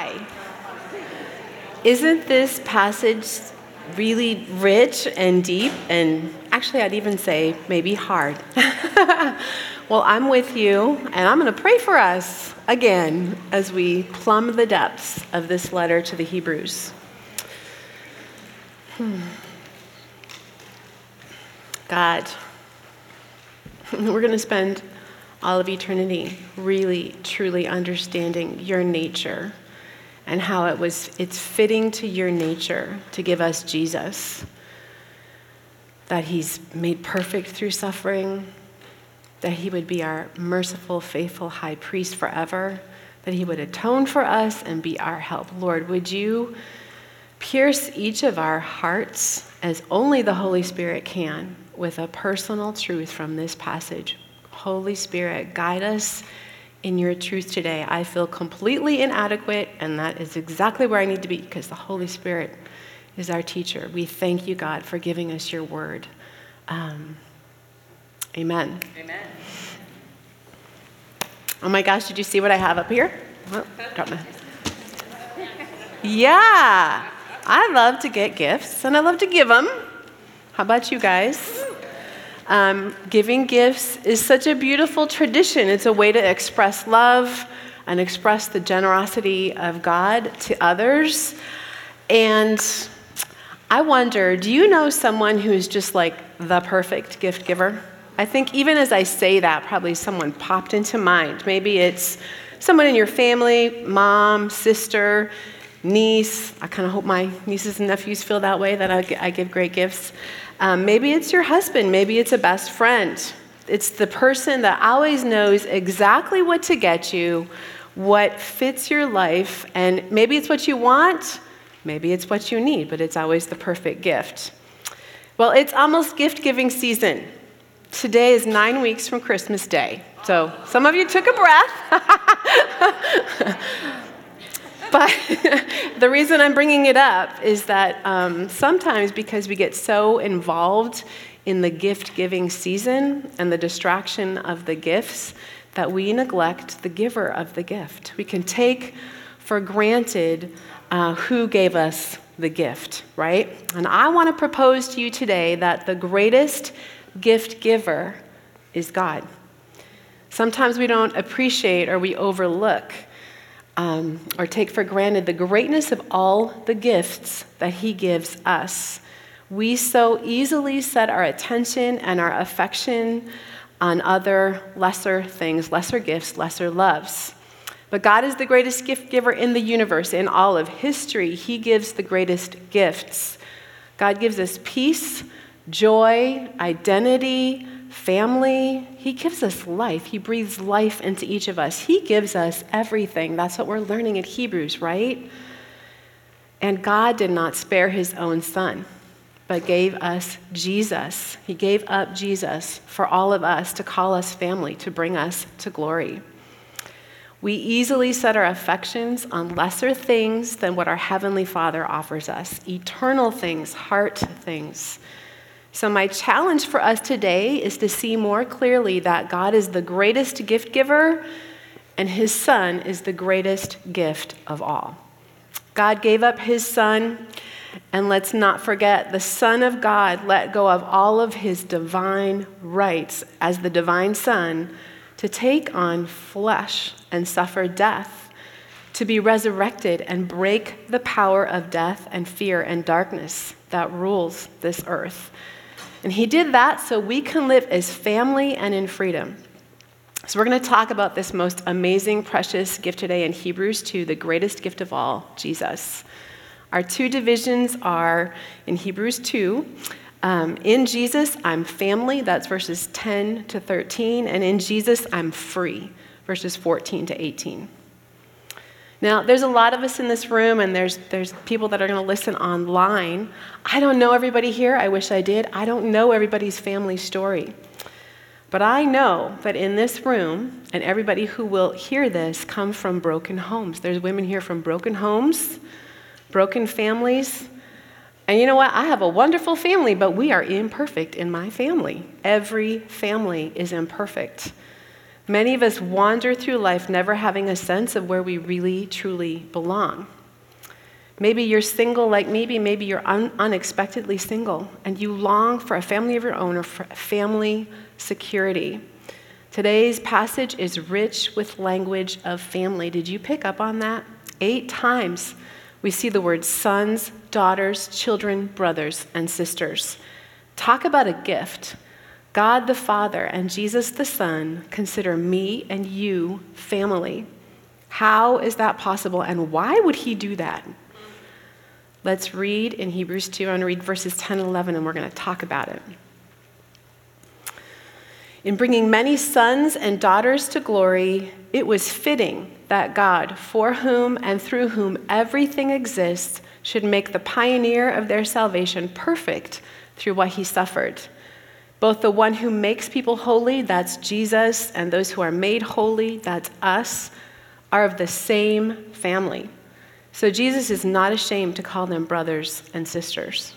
Hi. Isn't this passage really rich and deep and actually I'd even say maybe hard? Well, I'm with you and I'm going to pray for us again as we plumb the depths of this letter to the Hebrews. God, we're going to spend all of eternity really, truly understanding your nature and how it's fitting to your nature to give us Jesus, that he's made perfect through suffering, that he would be our merciful, faithful high priest forever, that he would atone for us and be our help. Lord, would you pierce each of our hearts as only the Holy Spirit can with a personal truth from this passage. Holy Spirit, guide us in your truth today. I feel completely inadequate, and that is exactly where I need to be because the Holy Spirit is our teacher. We thank you, God, for giving us your word. Amen. Amen. Oh my gosh, did you see what I have up here? Oh, got my... Yeah, I love to get gifts, and I love to give them. How about you guys? Giving gifts is such a beautiful tradition. It's a way to express love and express the generosity of God to others. And I wonder, do you know someone who's just like the perfect gift giver? I think even as I say that, probably someone popped into mind. Maybe it's someone in your family, mom, sister, niece. I kind of hope my nieces and nephews feel that way, that I give great gifts. Maybe it's your husband. Maybe it's a best friend. It's the person that always knows exactly what to get you, what fits your life, and maybe it's what you want, maybe it's what you need, but it's always the perfect gift. Well, it's almost gift-giving season. Today is 9 weeks from Christmas Day. So some of you took a breath. But the reason I'm bringing it up is that sometimes because we get so involved in the gift-giving season and the distraction of the gifts that we neglect the giver of the gift. We can take for granted who gave us the gift, right? And I want to propose to you today that the greatest gift giver is God. Sometimes we don't appreciate or we overlook or take for granted the greatness of all the gifts that he gives us. We so easily set our attention and our affection on other lesser things, lesser gifts, lesser loves. But God is the greatest gift giver in the universe. In all of history, he gives the greatest gifts. God gives us peace, joy, identity, family. He gives us life. He breathes life into each of us. He gives us everything. That's what we're learning in Hebrews, right? And God did not spare his own son, but gave us Jesus. He gave up Jesus for all of us to call us family, to bring us to glory. We easily set our affections on lesser things than what our Heavenly Father offers us, eternal things, heart things. So my challenge for us today is to see more clearly that God is the greatest gift giver and his son is the greatest gift of all. God gave up his son, and let's not forget the Son of God let go of all of his divine rights as the divine son to take on flesh and suffer death, to be resurrected and break the power of death and fear and darkness that rules this earth. And he did that so we can live as family and in freedom. So we're going to talk about this most amazing, precious gift today in Hebrews 2, the greatest gift of all, Jesus. Our two divisions are in Hebrews 2. In Jesus, I'm family, that's verses 10 to 13. And in Jesus, I'm free, verses 14 to 18. Now, there's a lot of us in this room, and there's people that are going to listen online. I don't know everybody here. I wish I did. I don't know everybody's family story. But I know that in this room, and everybody who will hear this, come from broken homes. There's women here from broken homes, broken families. And you know what? I have a wonderful family, but we are imperfect in my family. Every family is imperfect. Many of us wander through life never having a sense of where we really, truly belong. Maybe you're single like me, maybe you're unexpectedly single, and you long for a family of your own or for family security. Today's passage is rich with language of family. Did you pick up on that? 8 times we see the words sons, daughters, children, brothers, and sisters. Talk about a gift. God the Father and Jesus the Son consider me and you family. How is that possible, and why would he do that? Let's read in Hebrews 2. I'm going to read verses 10 and 11, and we're going to talk about it. In bringing many sons and daughters to glory, it was fitting that God, for whom and through whom everything exists, should make the pioneer of their salvation perfect through what he suffered. Both the one who makes people holy, that's Jesus, and those who are made holy, that's us, are of the same family. So Jesus is not ashamed to call them brothers and sisters.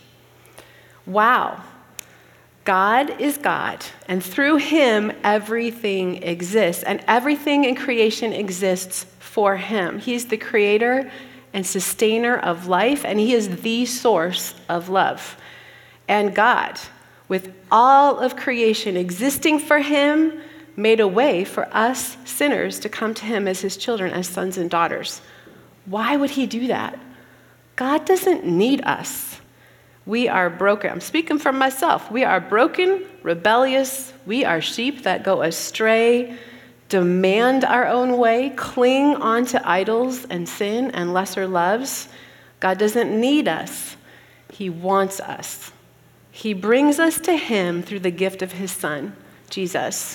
Wow. God is God, and through him everything exists, and everything in creation exists for him. He's the creator and sustainer of life, and he is the source of love. And God, with all of creation existing for him, made a way for us sinners to come to him as his children, as sons and daughters. Why would he do that? God doesn't need us. We are broken. I'm speaking for myself. We are broken, rebellious. We are sheep that go astray, demand our own way, cling onto idols and sin and lesser loves. God doesn't need us. He wants us. He brings us to him through the gift of his Son, Jesus.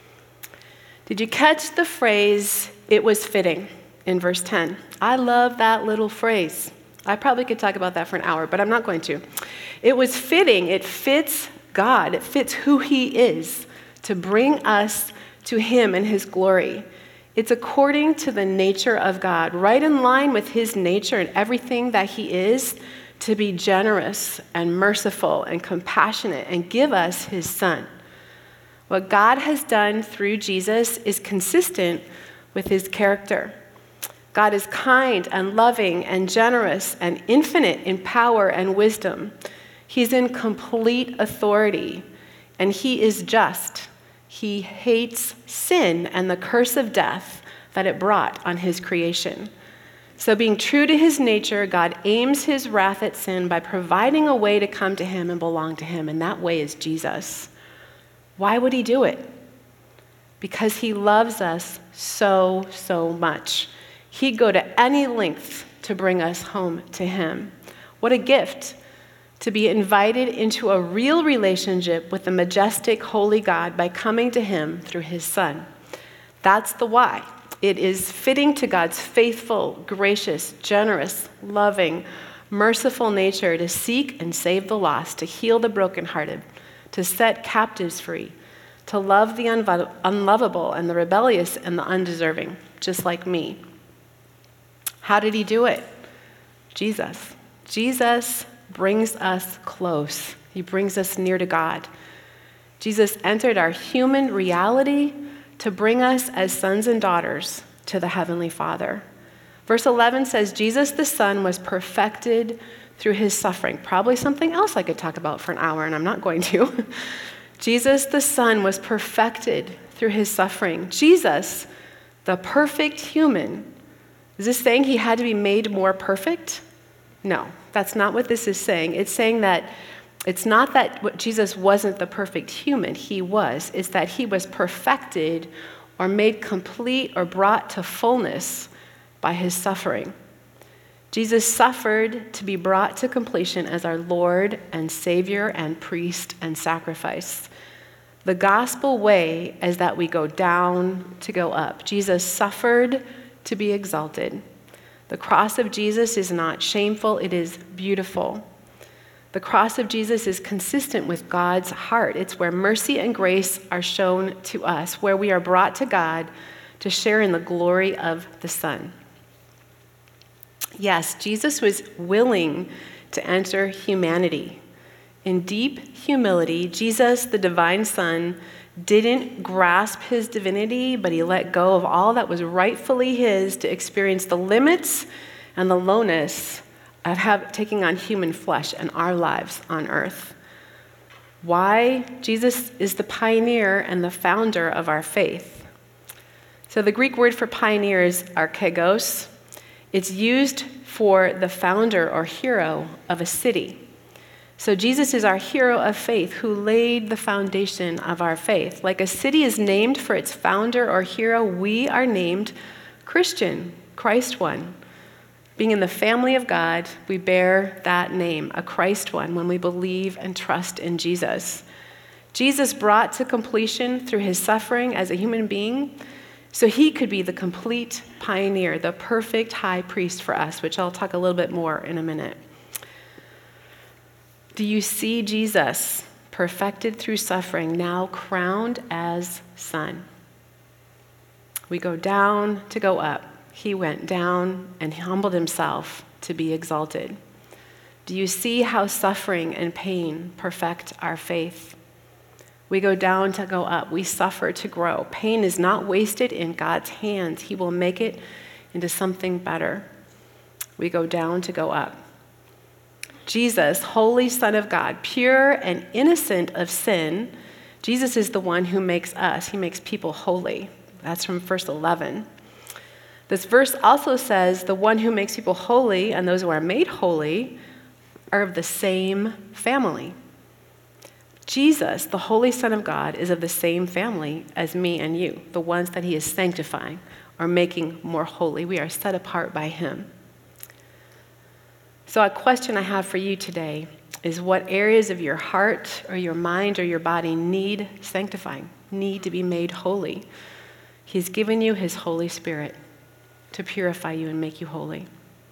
Did you catch the phrase, "it was fitting," in verse 10? I love that little phrase. I probably could talk about that for an hour, but I'm not going to. It was fitting. It fits God. It fits who he is to bring us to him and his glory. It's according to the nature of God, right in line with his nature and everything that he is, to be generous and merciful and compassionate and give us his Son. What God has done through Jesus is consistent with his character. God is kind and loving and generous and infinite in power and wisdom. He's in complete authority, and he is just. He hates sin and the curse of death that it brought on his creation. So being true to his nature, God aims his wrath at sin by providing a way to come to him and belong to him, and that way is Jesus. Why would he do it? Because he loves us so, so much. He'd go to any length to bring us home to him. What a gift to be invited into a real relationship with the majestic, holy God by coming to him through his Son. That's the why. It is fitting to God's faithful, gracious, generous, loving, merciful nature to seek and save the lost, to heal the brokenhearted, to set captives free, to love the unlovable and the rebellious and the undeserving, just like me. How did he do it? Jesus. Jesus brings us close. He brings us near to God. Jesus entered our human reality to bring us as sons and daughters to the Heavenly Father. Verse 11 says, Jesus the Son was perfected through his suffering. Probably something else I could talk about for an hour, and I'm not going to. Jesus the Son was perfected through his suffering. Jesus, the perfect human. Is this saying he had to be made more perfect? No, that's not what this is saying. It's saying that it's not that Jesus wasn't the perfect human. He was. It's that he was perfected or made complete or brought to fullness by his suffering. Jesus suffered to be brought to completion as our Lord and Savior and priest and sacrifice. The gospel way is that we go down to go up. Jesus suffered to be exalted. The cross of Jesus is not shameful, it is beautiful. The cross of Jesus is consistent with God's heart. It's where mercy and grace are shown to us, where we are brought to God to share in the glory of the Son. Yes, Jesus was willing to enter humanity. In deep humility, Jesus, the divine Son, didn't grasp his divinity, but he let go of all that was rightfully his to experience the limits and the lowness of taking on human flesh and our lives on earth. Why? Jesus is the pioneer and the founder of our faith. So the Greek word for pioneer is archegos. It's used for the founder or hero of a city. So Jesus is our hero of faith who laid the foundation of our faith. Like a city is named for its founder or hero, we are named Christian, Christ one. Being in the family of God, we bear that name, a Christ one, when we believe and trust in Jesus. Jesus brought to completion through his suffering as a human being, so he could be the complete pioneer, the perfect high priest for us, which I'll talk a little bit more in a minute. Do you see Jesus, perfected through suffering, now crowned as Son? We go down to go up. He went down and humbled himself to be exalted. Do you see how suffering and pain perfect our faith? We go down to go up. We suffer to grow. Pain is not wasted in God's hands. He will make it into something better. We go down to go up. Jesus, holy Son of God, pure and innocent of sin, Jesus is the one who makes us. He makes people holy. That's from verse 11. This verse also says the one who makes people holy and those who are made holy are of the same family. Jesus, the Holy Son of God, is of the same family as me and you, the ones that he is sanctifying or making more holy. We are set apart by him. So a question I have for you today is what areas of your heart or your mind or your body need sanctifying, need to be made holy? He's given you his Holy Spirit to purify you and make you holy.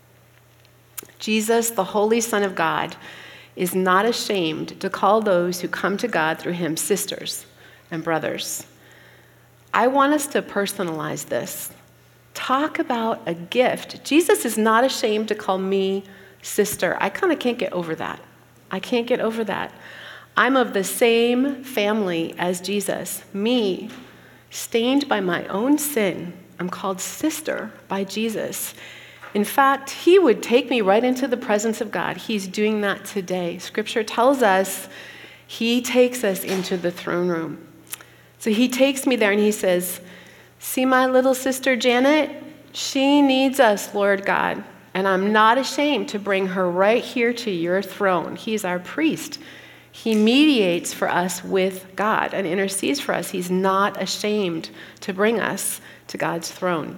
Jesus, the Holy Son of God, is not ashamed to call those who come to God through him sisters and brothers. I want us to personalize this. Talk about a gift. Jesus is not ashamed to call me sister. I kind of can't get over that. I can't get over that. I'm of the same family as Jesus. Me, stained by my own sin, I'm called sister by Jesus. In fact, he would take me right into the presence of God. He's doing that today. Scripture tells us he takes us into the throne room. So he takes me there and he says, see my little sister Janet? She needs us, Lord God. And I'm not ashamed to bring her right here to your throne. He's our priest. He mediates for us with God and intercedes for us. He's not ashamed to bring us to God's throne.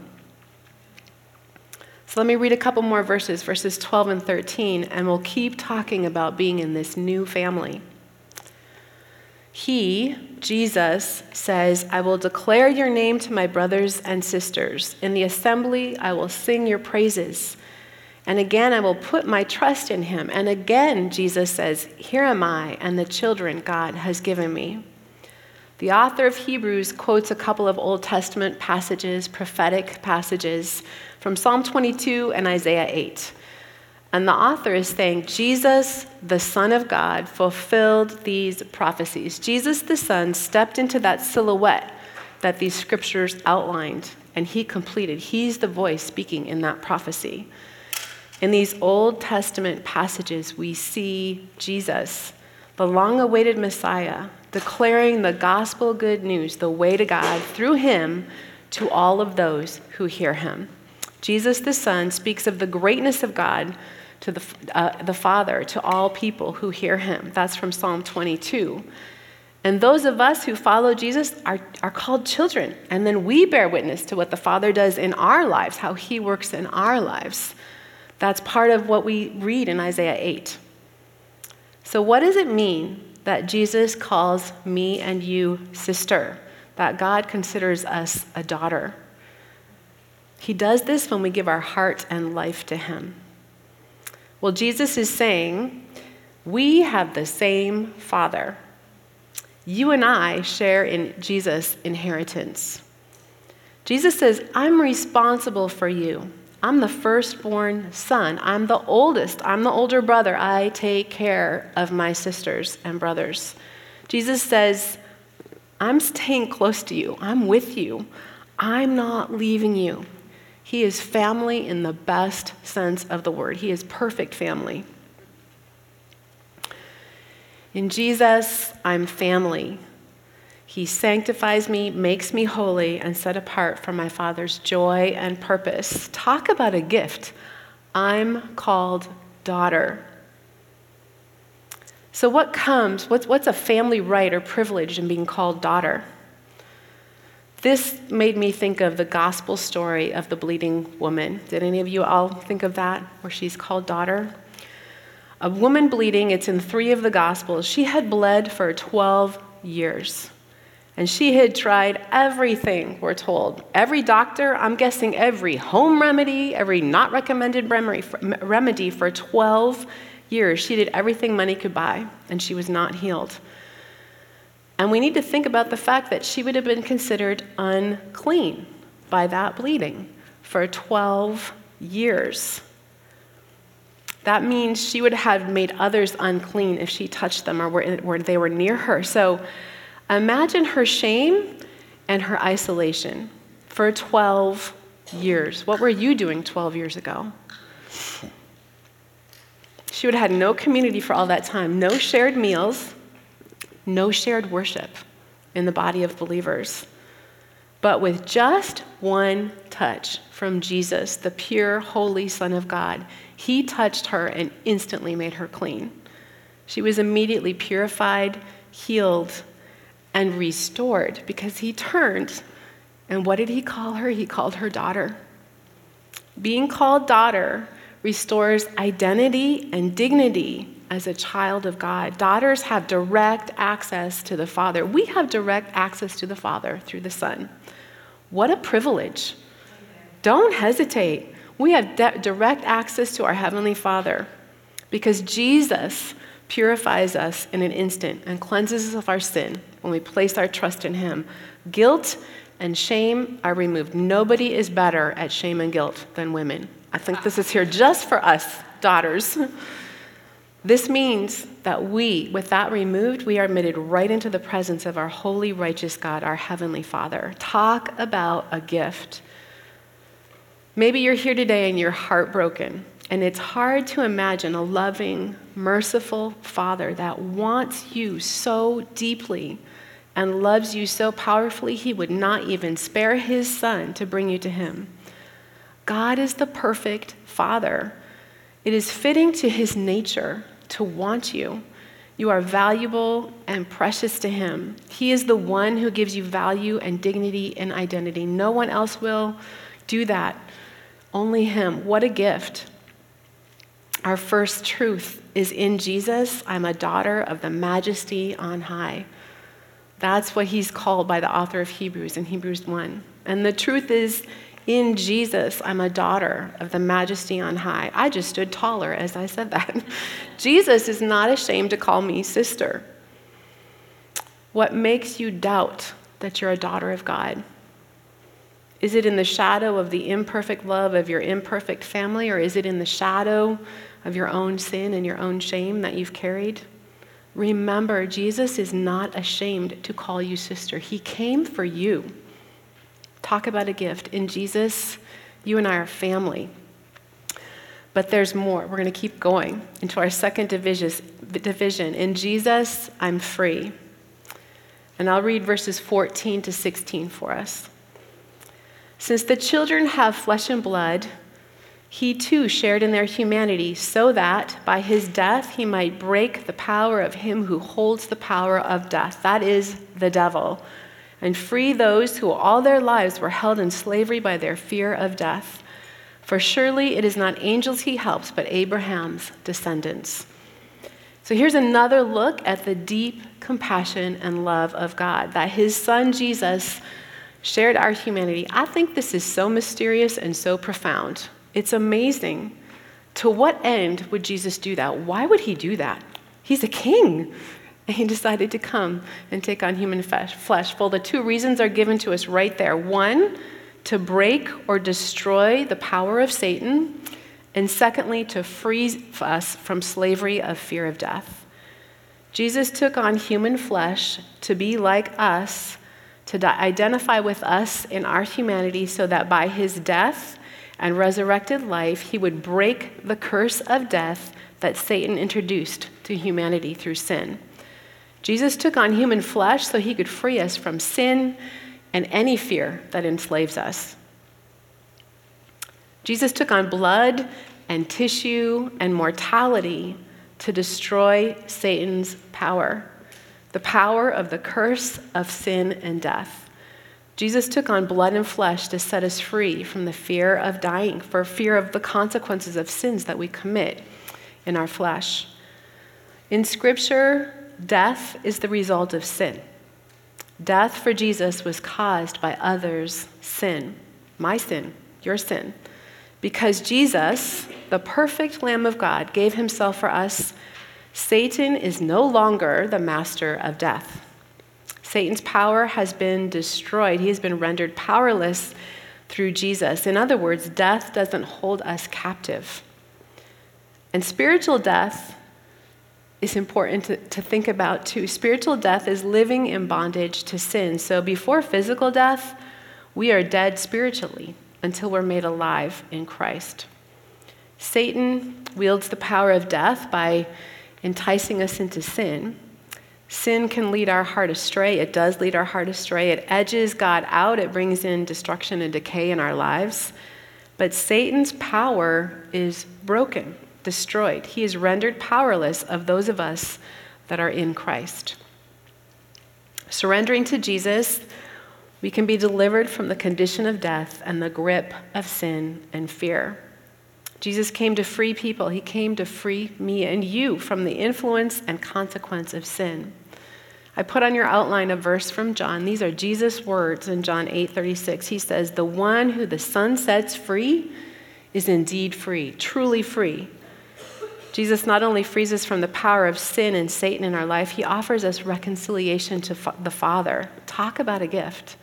So let me read a couple more verses 12 and 13, and we'll keep talking about being in this new family. He, Jesus, says, I will declare your name to my brothers and sisters. In the assembly, I will sing your praises. And again, I will put my trust in him. And again, Jesus says, here am I and the children God has given me. The author of Hebrews quotes a couple of Old Testament passages, prophetic passages, from Psalm 22 and Isaiah 8. And the author is saying, Jesus, the Son of God, fulfilled these prophecies. Jesus, the Son, stepped into that silhouette that these scriptures outlined, and he completed. He's the voice speaking in that prophecy. In these Old Testament passages, we see Jesus, the long-awaited Messiah, declaring the gospel good news, the way to God, through him to all of those who hear him. Jesus the Son speaks of the greatness of God to the Father, to all people who hear him. That's from Psalm 22. And those of us who follow Jesus are called children. And then we bear witness to what the Father does in our lives, how he works in our lives. That's part of what we read in Isaiah 8. So what does it mean that Jesus calls me and you sister, that God considers us a daughter? He does this when we give our heart and life to him. Well, Jesus is saying, we have the same Father. You and I share in Jesus' inheritance. Jesus says, I'm responsible for you. I'm the firstborn son. I'm the oldest. I'm the older brother. I take care of my sisters and brothers. Jesus says, I'm staying close to you. I'm with you. I'm not leaving you. He is family in the best sense of the word. He is perfect family. In Jesus, I'm family. He sanctifies me, makes me holy, and set apart for my Father's joy and purpose. Talk about a gift. I'm called daughter. So what's a family right or privilege in being called daughter? This made me think of the gospel story of the bleeding woman. Did any of you all think of that, where she's called daughter? A woman bleeding, it's in 3 of the Gospels. She had bled for 12 years. And she had tried everything, we're told. Every doctor, I'm guessing every home remedy, every not recommended remedy for 12 years. She did everything money could buy, and she was not healed. And we need to think about the fact that she would have been considered unclean by that bleeding for 12 years. That means she would have made others unclean if she touched them or they were near her. So imagine her shame and her isolation for 12 years. What were you doing 12 years ago? She would have had no community for all that time, no shared meals, no shared worship in the body of believers. But with just one touch from Jesus, the pure, holy Son of God, he touched her and instantly made her clean. She was immediately purified, healed, and restored because he turned. And what did he call her? He called her daughter. Being called daughter restores identity and dignity as a child of God. Daughters have direct access to the Father. We have direct access to the Father through the Son. What a privilege. Don't hesitate. We have direct access to our Heavenly Father because Jesus purifies us in an instant and cleanses us of our sin when we place our trust in him. Guilt and shame are removed. Nobody is better at shame and guilt than women. I think this is here just for us, daughters. This means that with that removed, we are admitted right into the presence of our holy, righteous God, our Heavenly Father. Talk about a gift. Maybe you're here today and you're heartbroken, and it's hard to imagine a loving, merciful Father that wants you so deeply and loves you so powerfully, he would not even spare his Son to bring you to him. God is the perfect Father. It is fitting to his nature to want you. You are valuable and precious to him. He is the one who gives you value and dignity and identity. No one else will do that. Only him. What a gift. Our first truth is in Jesus. I'm a daughter of the majesty on high. That's what he's called by the author of Hebrews in Hebrews 1. And the truth is, in Jesus, I'm a daughter of the majesty on high. I just stood taller as I said that. Jesus is not ashamed to call me sister. What makes you doubt that you're a daughter of God? Is it in the shadow of the imperfect love of your imperfect family, or is it in the shadow of your own sin and your own shame that you've carried? Remember, Jesus is not ashamed to call you sister. He came for you. Talk about a gift. In Jesus, you and I are family. But there's more. We're going to keep going into our second division. In Jesus, I'm free. And I'll read verses 14 to 16 for us. Since the children have flesh and blood, he too shared in their humanity, so that by his death he might break the power of him who holds the power of death, that is, the devil, and free those who all their lives were held in slavery by their fear of death. For surely it is not angels he helps, but Abraham's descendants. So here's another look at the deep compassion and love of God, that his son Jesus shared our humanity. I think this is so mysterious and so profound. It's amazing. To what end would Jesus do that? Why would he do that? He's a king. And he decided to come and take on human flesh. Well, the two reasons are given to us right there. One, to break or destroy the power of Satan. And secondly, to free us from slavery of fear of death. Jesus took on human flesh to be like us, to identify with us in our humanity so that by his death and resurrected life, he would break the curse of death that Satan introduced to humanity through sin. Jesus took on human flesh so he could free us from sin and any fear that enslaves us. Jesus took on blood and tissue and mortality to destroy Satan's power, the power of the curse of sin and death. Jesus took on blood and flesh to set us free from the fear of dying, for fear of the consequences of sins that we commit in our flesh. In Scripture, death is the result of sin. Death for Jesus was caused by others' sin, my sin, your sin. Because Jesus, the perfect Lamb of God, gave himself for us, Satan is no longer the master of death. Satan's power has been destroyed. He has been rendered powerless through Jesus. In other words, death doesn't hold us captive. And spiritual death is important to think about too. Spiritual death is living in bondage to sin. So before physical death, we are dead spiritually until we're made alive in Christ. Satan wields the power of death by enticing us into sin. Sin can lead our heart astray. It does lead our heart astray. It edges God out. It brings in destruction and decay in our lives. But Satan's power is broken, destroyed. He is rendered powerless of those of us that are in Christ. Surrendering to Jesus, we can be delivered from the condition of death and the grip of sin and fear. Jesus came to free people. He came to free me and you from the influence and consequence of sin. I put on your outline a verse from John. These are Jesus' words in John 8:36. He says, "The one who the Son sets free is indeed free, truly free." Jesus not only frees us from the power of sin and Satan in our life, he offers us reconciliation to the Father. Talk about a gift.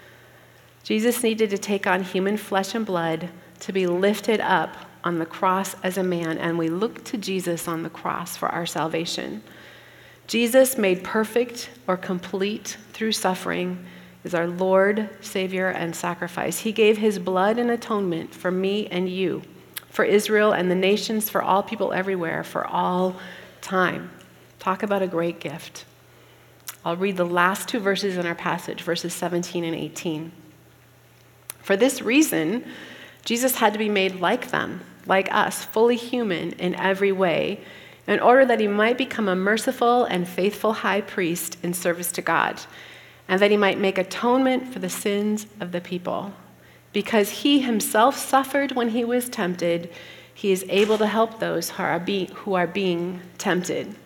Jesus needed to take on human flesh and blood to be lifted up on the cross as a man, and we look to Jesus on the cross for our salvation. Jesus, made perfect or complete through suffering, is our Lord, Savior, and sacrifice. He gave his blood in atonement for me and you, for Israel and the nations, for all people everywhere, for all time. Talk about a great gift. I'll read the last two verses in our passage, verses 17 and 18. For this reason, Jesus had to be made like them, like us, fully human in every way, in order that he might become a merciful and faithful high priest in service to God, and that he might make atonement for the sins of the people. Because he himself suffered when he was tempted, he is able to help those who are being tempted.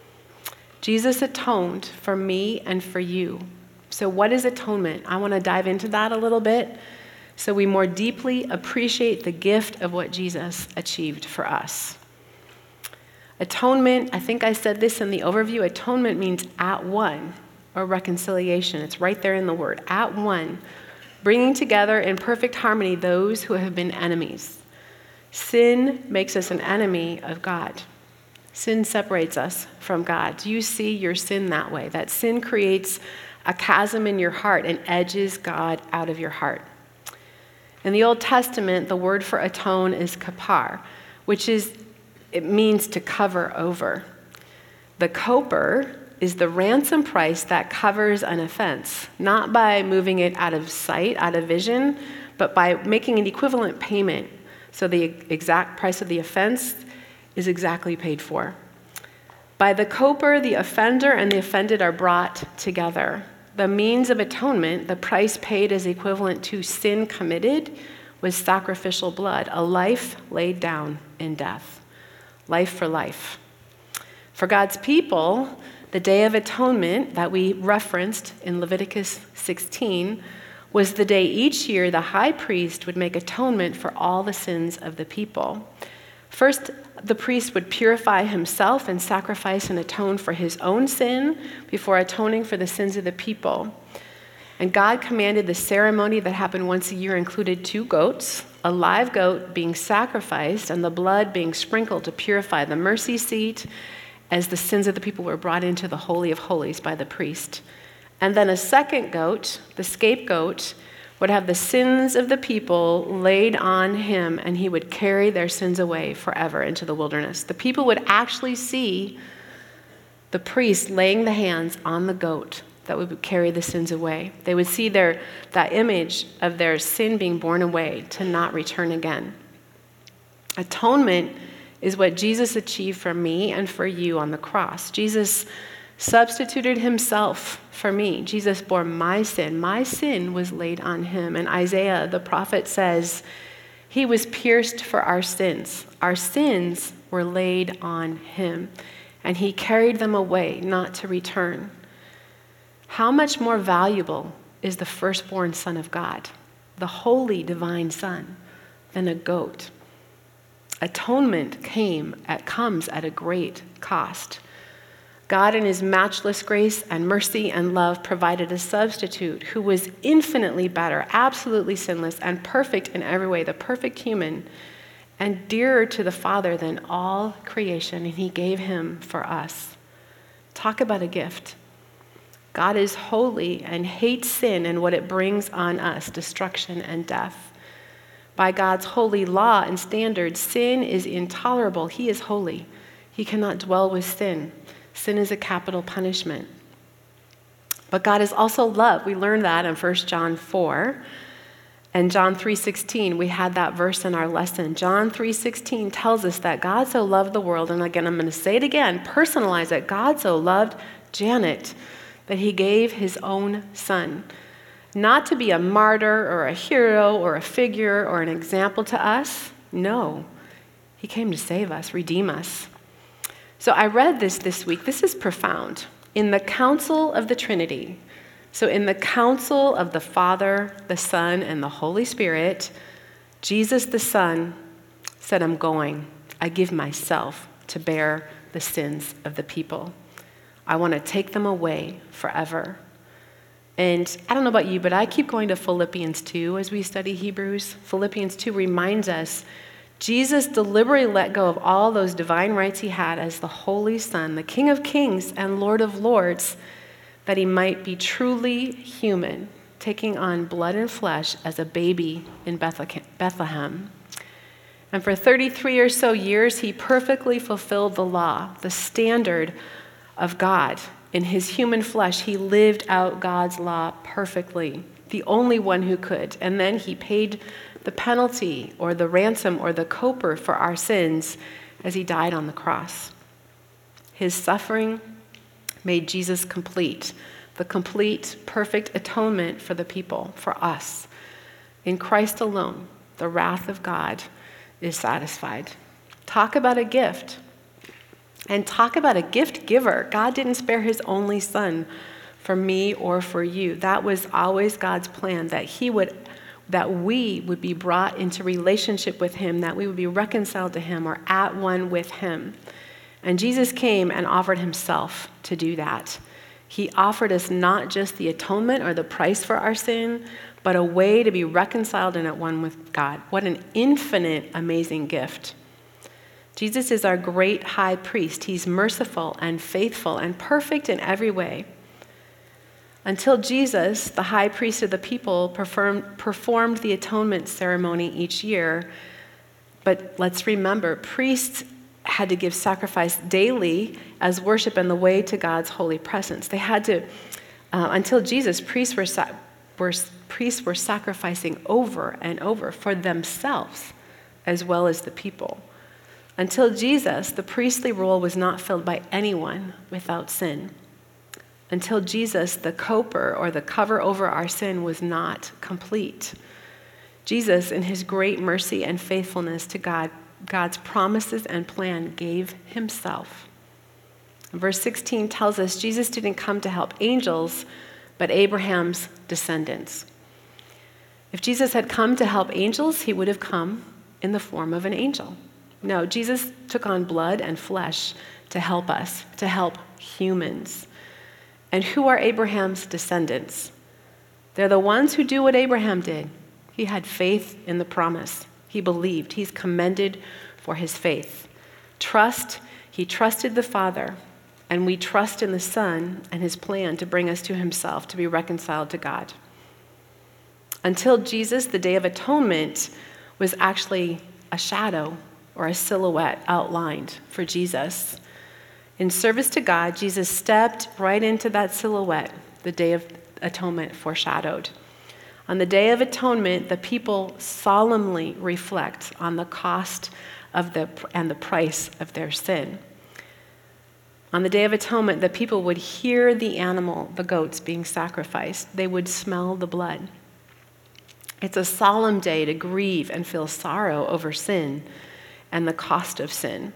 Jesus atoned for me and for you. So what is atonement? I want to dive into that a little bit so we more deeply appreciate the gift of what Jesus achieved for us. Atonement, I think I said this in the overview, atonement means at one, or reconciliation. It's right there in the word, at one, bringing together in perfect harmony those who have been enemies. Sin makes us an enemy of God. Sin separates us from God. Do you see your sin that way? That sin creates a chasm in your heart and edges God out of your heart. In the Old Testament, the word for atone is kapar, it means to cover over. The koper is the ransom price that covers an offense, not by moving it out of sight, out of vision, but by making an equivalent payment. So the exact price of the offense is exactly paid for. By the koper, the offender and the offended are brought together. The means of atonement, the price paid is equivalent to sin committed, was sacrificial blood, a life laid down in death. Life for life. For God's people, the Day of Atonement that we referenced in Leviticus 16 was the day each year the high priest would make atonement for all the sins of the people. First, the priest would purify himself and sacrifice and atone for his own sin before atoning for the sins of the people. And God commanded the ceremony that happened once a year included 2 goats, a live goat being sacrificed and the blood being sprinkled to purify the mercy seat as the sins of the people were brought into the Holy of Holies by the priest. And then a second goat, the scapegoat, would have the sins of the people laid on him, and he would carry their sins away forever into the wilderness. The people would actually see the priest laying the hands on the goat that would carry the sins away. They would see that image of their sin being borne away to not return again. Atonement is what Jesus achieved for me and for you on the cross. Jesus substituted himself for me. Jesus bore my sin. My sin was laid on him. And Isaiah, the prophet, says, he was pierced for our sins. Our sins were laid on him, and he carried them away, not to return. How much more valuable is the firstborn Son of God, the holy divine Son, than a goat? Atonement comes at a great cost. God, in his matchless grace and mercy and love, provided a substitute who was infinitely better, absolutely sinless, and perfect in every way, the perfect human, and dearer to the Father than all creation, and he gave him for us. Talk about a gift. God is holy and hates sin and what it brings on us, destruction and death. By God's holy law and standards, sin is intolerable. He is holy. He cannot dwell with sin. Sin is a capital punishment. But God is also love. We learned that in 1 John 4 and John 3:16. We had that verse in our lesson. John 3:16 tells us that God so loved the world, and again, I'm going to say it again, personalize it. God so loved Janet that he gave his own son, not to be a martyr or a hero or a figure or an example to us. No, he came to save us, redeem us. So I read this week. This is profound. In the council of the Trinity, so in the council of the Father, the Son, and the Holy Spirit, Jesus the Son said, I'm going. I give myself to bear the sins of the people. I want to take them away forever. And I don't know about you, but I keep going to Philippians 2 as we study Hebrews. Philippians 2 reminds us Jesus deliberately let go of all those divine rights he had as the Holy Son, the King of Kings and Lord of Lords, that he might be truly human, taking on blood and flesh as a baby in Bethlehem. And for 33 or so years, he perfectly fulfilled the law, the standard of God. In his human flesh, he lived out God's law perfectly, the only one who could. And then he paid the penalty or the ransom or the coper for our sins as he died on the cross. His suffering made Jesus complete, the complete, perfect atonement for the people, for us. In Christ alone, the wrath of God is satisfied. Talk about a gift. And talk about a gift giver. God didn't spare his only son for me or for you. That was always God's plan, that we would be brought into relationship with him, that we would be reconciled to him or at one with him. And Jesus came and offered himself to do that. He offered us not just the atonement or the price for our sin, but a way to be reconciled and at one with God. What an infinite, amazing gift. Jesus is our great high priest. He's merciful and faithful and perfect in every way. Until Jesus, the high priest of the people, performed the atonement ceremony each year. But let's remember, priests had to give sacrifice daily as worship and the way to God's holy presence. They had to, until Jesus, priests were sacrificing over and over for themselves as well as the people. Until Jesus, the priestly role was not filled by anyone without sin. Until Jesus, the coper or the cover over our sin was not complete. Jesus, in his great mercy and faithfulness to God's promises and plan, gave himself. Verse 16 tells us Jesus didn't come to help angels, but Abraham's descendants. If Jesus had come to help angels, he would have come in the form of an angel. No, Jesus took on blood and flesh to help us, to help humans. And who are Abraham's descendants? They're the ones who do what Abraham did. He had faith in the promise. He believed. He's commended for his faith. Trust, He trusted the Father, and we trust in the Son and his plan to bring us to himself, to be reconciled to God. Until Jesus, the Day of Atonement was actually a shadow or a silhouette outlined for Jesus. In service to God, Jesus stepped right into that silhouette the Day of Atonement foreshadowed. On the Day of Atonement, the people solemnly reflect on the cost and the price of their sin. On the Day of Atonement, the people would hear the animal, the goats, being sacrificed. They would smell the blood. It's a solemn day to grieve and feel sorrow over sin and the cost of sin.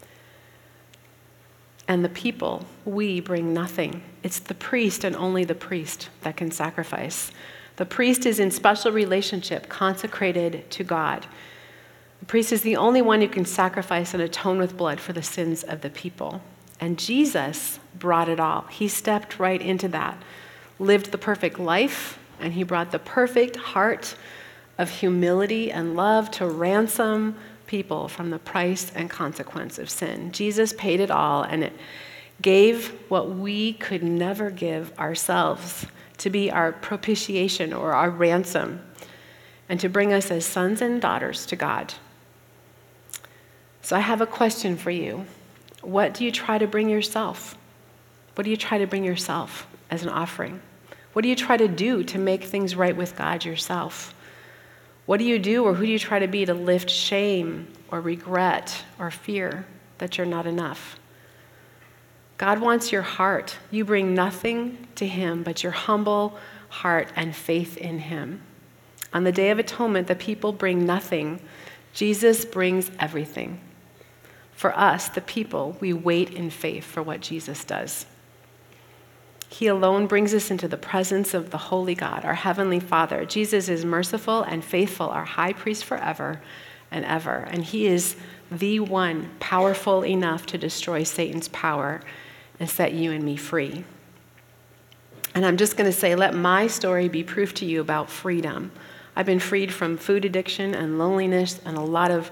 And the people, we bring nothing. It's the priest and only the priest that can sacrifice. The priest is in special relationship, consecrated to God. The priest is the only one who can sacrifice and atone with blood for the sins of the people. And Jesus brought it all. He stepped right into that, lived the perfect life, and he brought the perfect heart of humility and love to ransom people from the price and consequence of sin. Jesus paid it all, and it gave what we could never give ourselves to be our propitiation or our ransom, and to bring us as sons and daughters to God. So I have a question for you. What do you try to bring yourself? What do you try to bring yourself as an offering? What do you try to do to make things right with God yourself? What do you do or who do you try to be to lift shame or regret or fear that you're not enough? God wants your heart. You bring nothing to him but your humble heart and faith in him. On the Day of Atonement, the people bring nothing. Jesus brings everything. For us, the people, we wait in faith for what Jesus does. He alone brings us into the presence of the Holy God, our Heavenly Father. Jesus is merciful and faithful, our high priest forever and ever. And he is the one powerful enough to destroy Satan's power and set you and me free. And I'm just going to say, let my story be proof to you about freedom. I've been freed from food addiction and loneliness and a lot of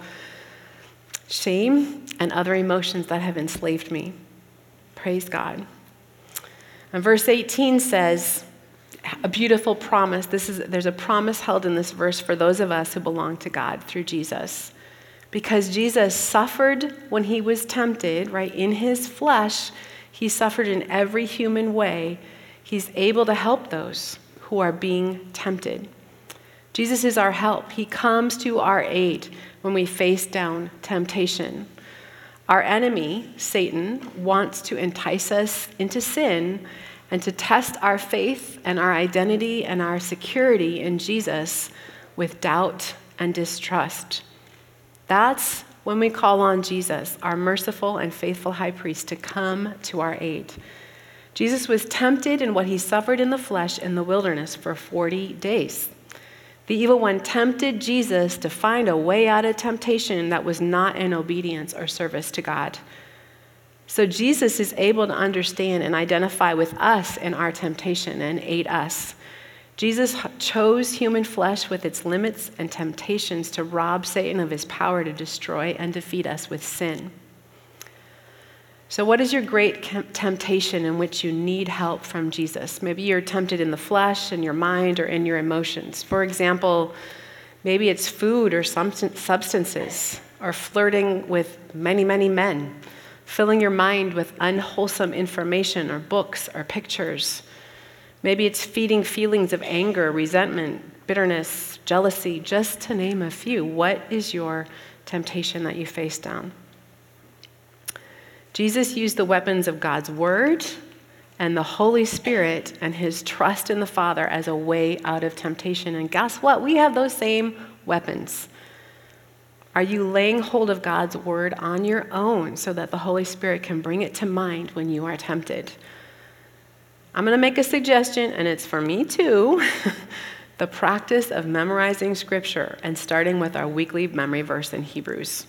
shame and other emotions that have enslaved me. Praise God. And verse 18 says, a beautiful promise. There's a promise held in this verse for those of us who belong to God through Jesus. Because Jesus suffered when he was tempted, right? In his flesh, he suffered in every human way. He's able to help those who are being tempted. Jesus is our help. He comes to our aid when we face down temptation. Our enemy, Satan, wants to entice us into sin and to test our faith and our identity and our security in Jesus with doubt and distrust. That's when we call on Jesus, our merciful and faithful high priest, to come to our aid. Jesus was tempted in what he suffered in the flesh in the wilderness for 40 days. The evil one tempted Jesus to find a way out of temptation that was not in obedience or service to God. So Jesus is able to understand and identify with us in our temptation and aid us. Jesus chose human flesh with its limits and temptations to rob Satan of his power to destroy and defeat us with sin. So what is your great temptation in which you need help from Jesus? Maybe you're tempted in the flesh, in your mind, or in your emotions. For example, maybe it's food or substances, or flirting with many, many men, filling your mind with unwholesome information or books or pictures. Maybe it's feeding feelings of anger, resentment, bitterness, jealousy, just to name a few. What is your temptation that you face down? Jesus used the weapons of God's word and the Holy Spirit and his trust in the Father as a way out of temptation. And guess what? We have those same weapons. Are you laying hold of God's word on your own so that the Holy Spirit can bring it to mind when you are tempted? I'm going to make a suggestion, and it's for me too. The practice of memorizing scripture and starting with our weekly memory verse in Hebrews.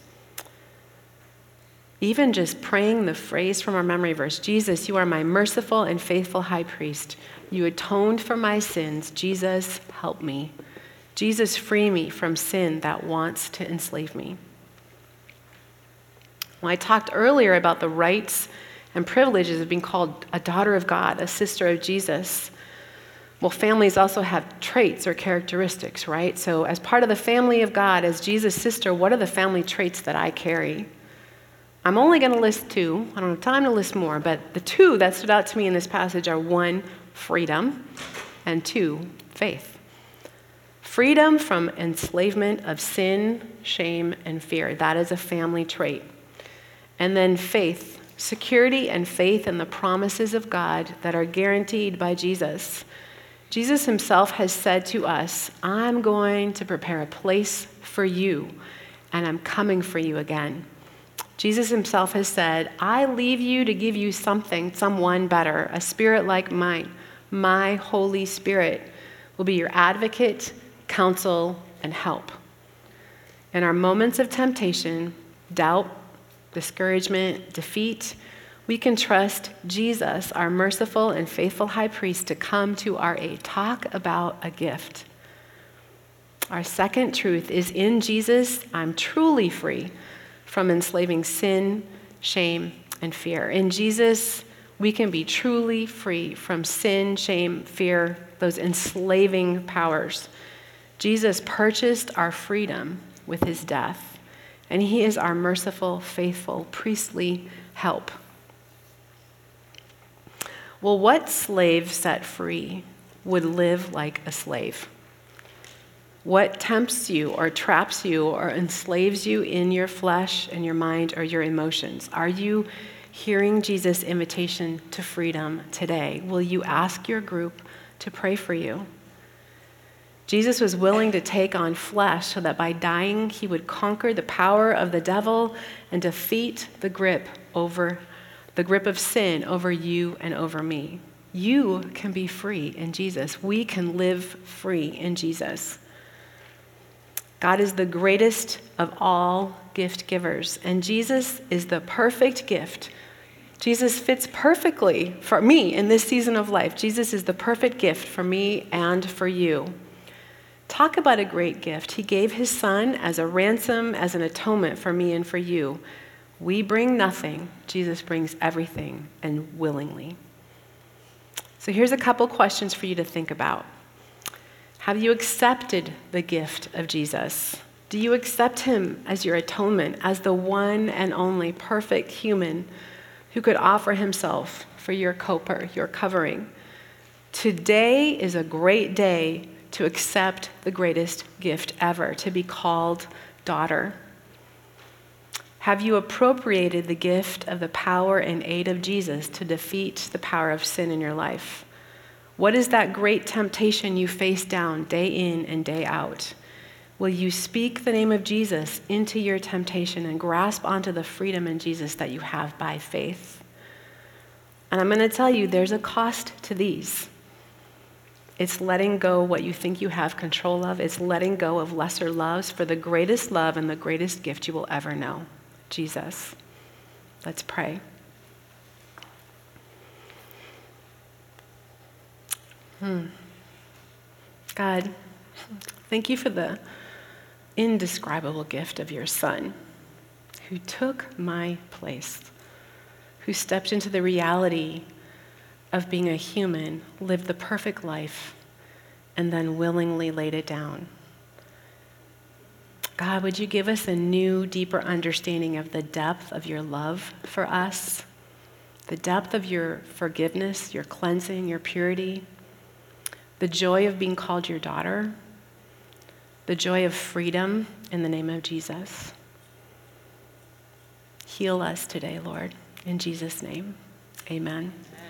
Even just praying the phrase from our memory verse, Jesus, you are my merciful and faithful high priest. You atoned for my sins. Jesus, help me. Jesus, free me from sin that wants to enslave me. Well, I talked earlier about the rights and privileges of being called a daughter of God, a sister of Jesus. Well, families also have traits or characteristics, right? So as part of the family of God, as Jesus' sister, what are the family traits that I carry? I'm only going to list two. I don't have time to list more, but the two that stood out to me in this passage are 1, freedom, and 2, faith. Freedom from enslavement of sin, shame, and fear. That is a family trait. And then faith, security and faith in the promises of God that are guaranteed by Jesus. Jesus himself has said to us, I'm going to prepare a place for you, and I'm coming for you again. Jesus himself has said, I leave you to give you someone better, a spirit like mine. My Holy Spirit will be your advocate, counsel, and help. In our moments of temptation, doubt, discouragement, defeat, we can trust Jesus, our merciful and faithful high priest, to come to our aid. Talk about a gift. Our second truth is in Jesus, I'm truly free from enslaving sin, shame, and fear. In Jesus, we can be truly free from sin, shame, fear, those enslaving powers. Jesus purchased our freedom with his death, and he is our merciful, faithful, priestly help. Well, what slave set free would live like a slave? What tempts you or traps you or enslaves you in your flesh and your mind or your emotions? Are you hearing Jesus' invitation to freedom today? Will you ask your group to pray for you? Jesus was willing to take on flesh so that by dying, he would conquer the power of the devil and defeat the grip of sin over you and over me. You can be free in Jesus. We can live free in Jesus. God is the greatest of all gift givers, and Jesus is the perfect gift. Jesus fits perfectly for me in this season of life. Jesus is the perfect gift for me and for you. Talk about a great gift. He gave his son as a ransom, as an atonement for me and for you. We bring nothing. Jesus brings everything, and willingly. So here's a couple questions for you to think about. Have you accepted the gift of Jesus? Do you accept him as your atonement, as the one and only perfect human who could offer himself for your covering? Today is a great day to accept the greatest gift ever, to be called daughter. Have you appropriated the gift of the power and aid of Jesus to defeat the power of sin in your life? What is that great temptation you face down day in and day out? Will you speak the name of Jesus into your temptation and grasp onto the freedom in Jesus that you have by faith? And I'm going to tell you, there's a cost to these. It's letting go what you think you have control of. It's letting go of lesser loves for the greatest love and the greatest gift you will ever know, Jesus. Let's pray. God, thank you for the indescribable gift of your Son, who took my place, who stepped into the reality of being a human, lived the perfect life, and then willingly laid it down. God, would you give us a new, deeper understanding of the depth of your love for us, the depth of your forgiveness, your cleansing, your purity, the joy of being called your daughter, the joy of freedom in the name of Jesus. Heal us today, Lord, in Jesus' name. Amen.